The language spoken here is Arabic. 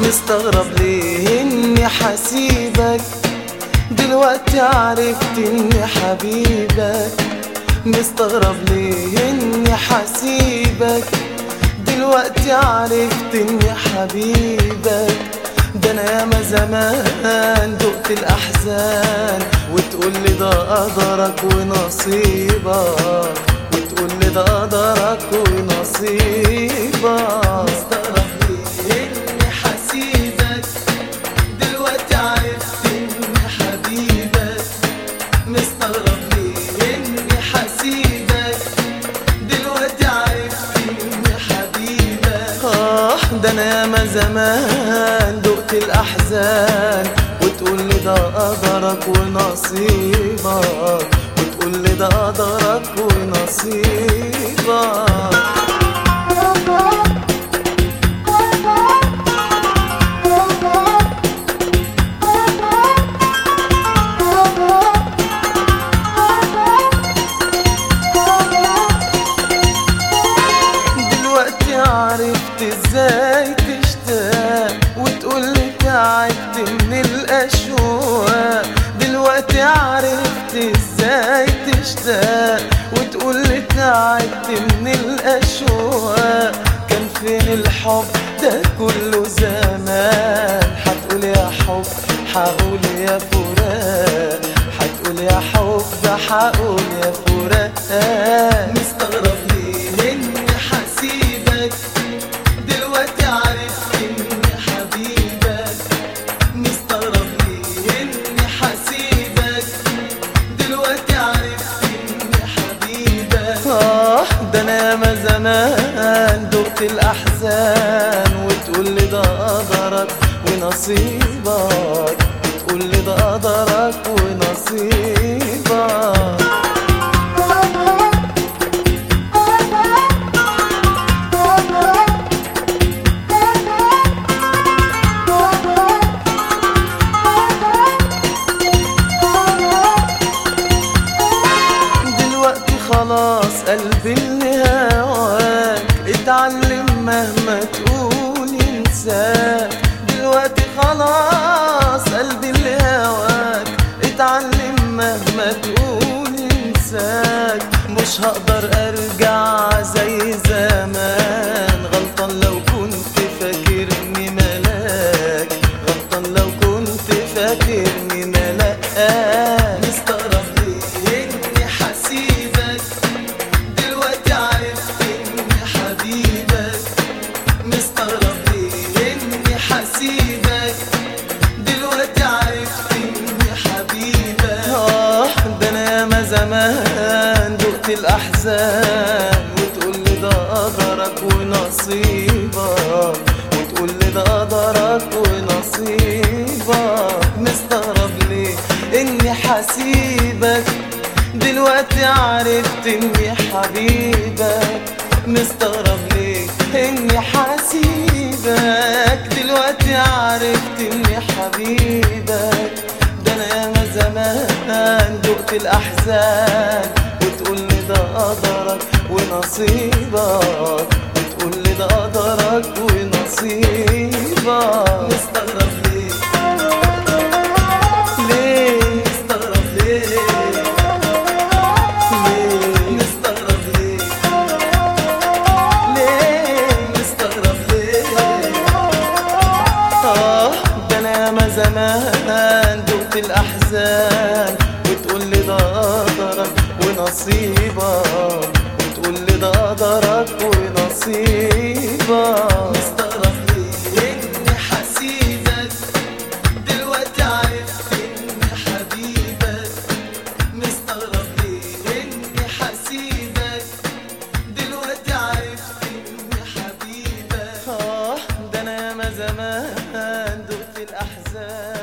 مستغرب ليه اني حسيبك، دلوقتي عرفت اني حبيبك. مستغرب ليه اني حسيبك، دلوقتي عرفت اني حبيبك. ده انا ياما زمان دقت الاحزان، وتقولي ده قدرك ونصيبك، وتقولي ده قدرك ونصيبك. مستغرب ليه اني حسيبك، دلوقتي عرفت اني حبيبك. مستغرب ليه اني حسيبك، دلوقتي عرفت اني حبيبك. ده انا ياما زمان دقت الاحزان، وتقولي ده قدرك ونصيبك، وتقولي ده قدرك ونصيبك. عرفت ازاي تشتاق، وتقولي تعبت من الاشواق. دلوقتي عرفت ازاي تشتاق، وتقولي تعبت من الاشواق. كان فين الحب ده كله زمان؟ هتقول يا حب، هقول يا فراق، هتقول يا حب، هقول يا فراق. مستغرب ليه اني حسيبك، دلوقتي عرفت اني حبيبك. مستغرب ليه اني حسيبك، دلوقتي عرفت اني حبيبك. ده انا ياما زمان دقت الاحزان، وتقولي ده قدرك ونصيبك، وتقولي ده قدرك ونصيبك. خلاص قلبي اللي هواك اتعلم مهما تقول ينساك. دلوقتي خلاص قلبي اللي هواك اتعلم مهما تقول ينساك. مش هقدر ارجع زي زمان، غلطان لو كنت فاكرني ملاك، غلطان لو كنت فاكرني ملاك. مستغرب ليه اني حسيبك، دلوقتي عرفت اني حبيبك. مستغرب ليه اني حسيبك، دلوقتي عرفت اني حبيبك. ده انا ياما زمان دقت الاحزان، وتقولي ده قدرك ونصيبك، وتقولي ده قدرك ونصيبك. مستغرب ليه اني حسيبك، دلوقتي عرفت اني حبيبك. مستغرب ليه اني حسيبك، دلوقتي عرفت اني حبيبك. ده انا ياما زمان دقت الاحزان، وتقولي ده قدرك ونصيبك، وتقولي ده قدرك ونصيبك. مستغرب ليه مستغرب ليه مستغرب ليه مستغرب ليه. ده انا ياما زمان دقت الاحزان، وتقولي ده قدرك ونصيبك، وتقولي ده قدرك ونصيبك. مستغرب ليه اني حسيبك، دلوقتي عرفت اني حبيبك. مستغرب ليه اني حسيبك، دلوقتي عرفت اني حبيبك. ده انا ياما زمان دقت الاحزان.